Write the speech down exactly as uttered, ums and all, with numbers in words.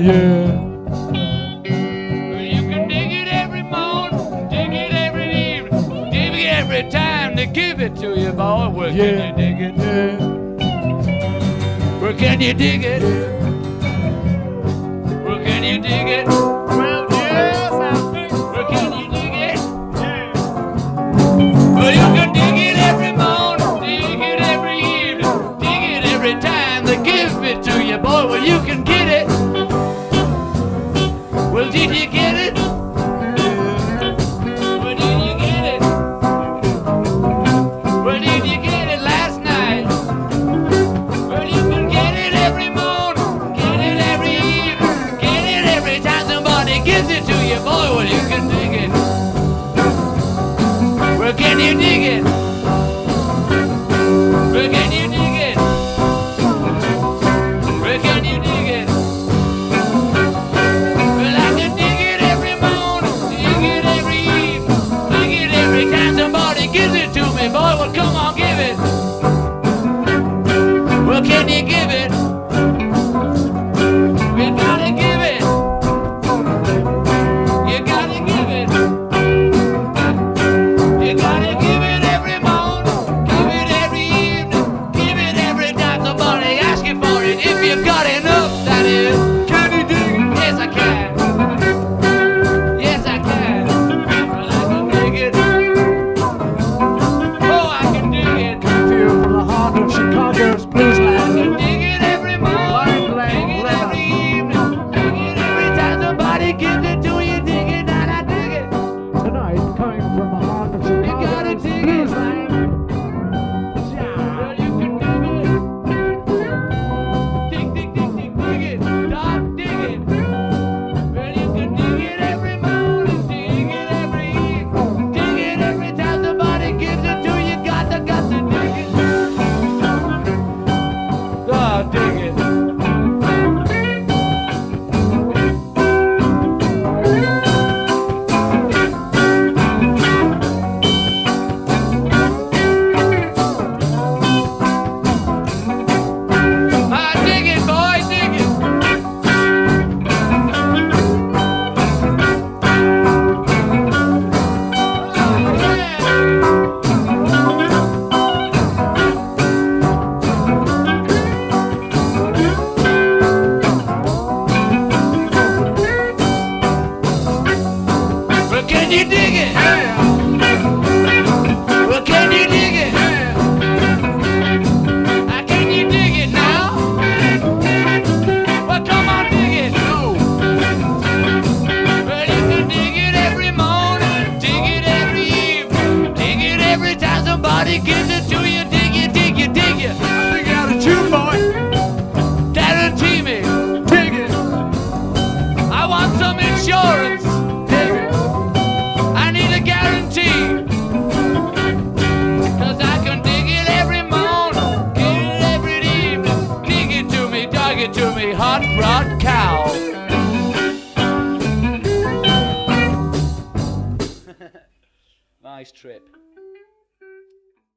yeah. Well, you can dig it every morning, dig it every evening, dig it every time they give it to you, boy. Well, Yeah. can you dig it? Yeah. Well, can you dig it? Yeah. Well, can you dig it? Well, yes, I think. Well, can you dig it? Yeah. Well, you can dig it every morning, dig it every evening, dig it every time they give it to you, boy. Well, you can get it. Well, did you get it? Well, did you get it? Well, did you get it last night? Well, you can get it every morning, get it every evening, get it every time somebody gives it to you, boy. Well, you can dig it. Well, can you dig it? Well, can you dig it? Well, can you dig it? Well, I can dig it every morning, dig it every evening, dig it every time somebody gives it to me, boy. Well, come on, give it. Well, can you give it? You gotta give it. You gotta give it. You gotta give it every morning, give it every evening, give it every time somebody asks you for it. If you've got enough, that is. Can you dig it? Yes, I can. Yes, I can. Well, I can dig it. Oh, I can dig it. Come to you from the heart of Chicago's blues I can land. dig it every morning, dig it every evening, dig it every time somebody gives it to you. Dig it, and I dig it. Tonight, coming from the heart of gotta Chicago's dig blues it. land. Well, you can dig it. Dig, dig, dig, dig, dig it. Stop, dig it. Well, you can dig it every morning, dig it every evening, dig it every time somebody gives it to you. Got to, got to dig it. Ah, dig it. Ah, dig it, boy, dig it. Well, can you dig it? Well, can you dig it? Ah, can you dig it now? Well, come on, dig it. Well, you can dig it every morning, dig it every evening, dig it every time somebody gives it to you. Dig it, dig it, dig it. Dig out a chew, boy. Guarantee me. Dig it. I want some insurance. Dig it. I need a guarantee. Cause I can dig it every morning, get it every evening, dig it to me, dug it to me, hot rod cow. Nice trip.